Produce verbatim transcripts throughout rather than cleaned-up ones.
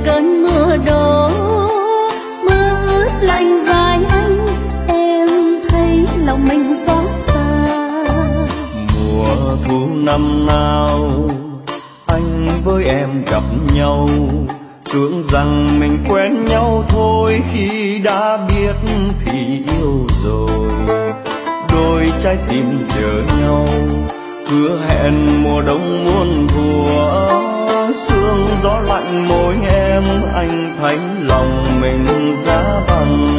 cơn mưa đổ, mưa ướt lạnh vai anh, em thấy lòng mình xót xa. Mùa thu năm nào anh với em gặp nhau, tưởng rằng mình quen nhau thôi, khi đã biết thì yêu rồi. Đôi trái tim chờ nhau, hứa hẹn mùa đông muôn thuở, sương gió lạnh môi em, anh thấy lòng mình giá băng.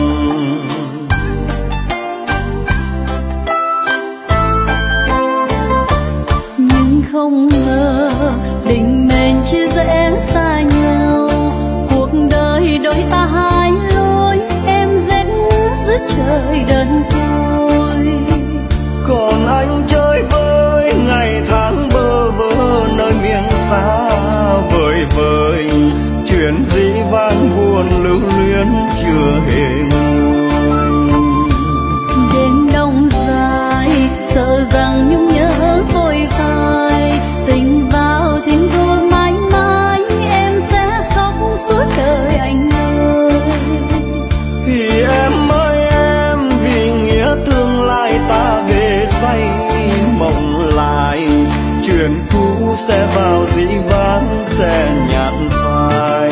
Nhưng không ngờ định mệnh chia rẽ xa nhau, cuộc đời đôi ta hai lối, em rét giữa trời đơn côi. Còn anh chơi với ngày tháng bơ vơ nơi miền xa vời vời, chuyện dĩ vãng buồn lưu luyến chưa hề nguôi. Đêm đông dài sợ rằng nhung nhớ vội phai, tình vào thiên thu mãi mãi, em sẽ khóc suốt đời anh ơi. Thì em ơi em, vì nghĩa tương lai ta về say mộng lại, chuyện cũ sẽ vào dĩ vãng sẽ nhạt phai.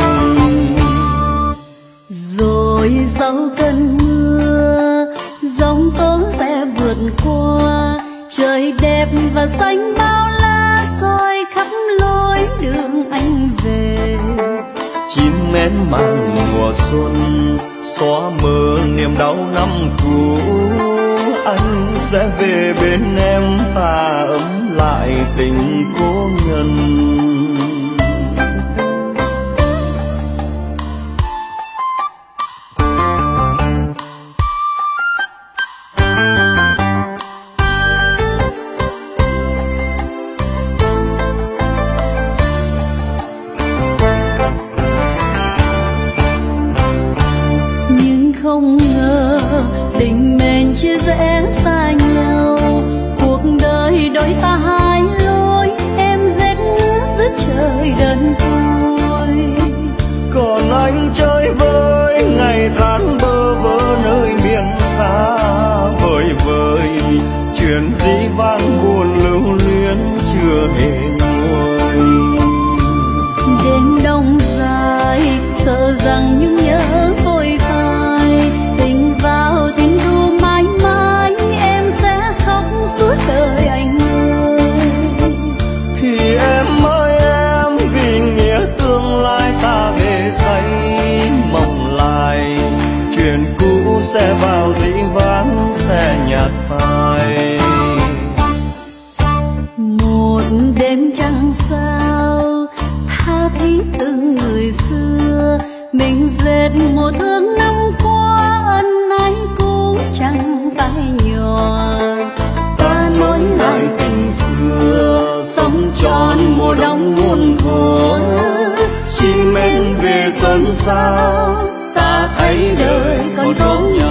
Rồi sau cơn mưa giông tố sẽ vượt qua, trời đẹp và xanh bao la soi khắp lối đường anh về. Chim én mang mùa xuân xóa mờ niềm đau năm cũ, anh sẽ về bên em, ta ấm lại tình cố nhân. Không ngờ định mệnh chia rẽ xa nhau, cuộc đời đôi ta hai lối, em rét giữa trời đơn côi. Còn anh chơi với ngày tháng bơ vơ nơi miền xa vời vời, chuyện dĩ vãng buồn lưu luyến chưa hề nguôi. Đêm đông dài sợ rằng nhung nhớ vội phai, tình vào tình thu mãi mãi, em sẽ khóc suốt đời anh ơi. Thì em ơi em, vì nghĩa tương lai ta về say mộng lại, chuyện cũ sẽ vào dĩ vãng sẽ nhạt phai. Một đêm trăng sao tha thiết từng người xưa, mình dệt mùa thương năm qua, ân ái cũng chẳng phải nhỏ. Ta nối lại tình xưa, sống tròn mùa đông muôn thuở, chim én về xuân sao, ta thấy đời còn có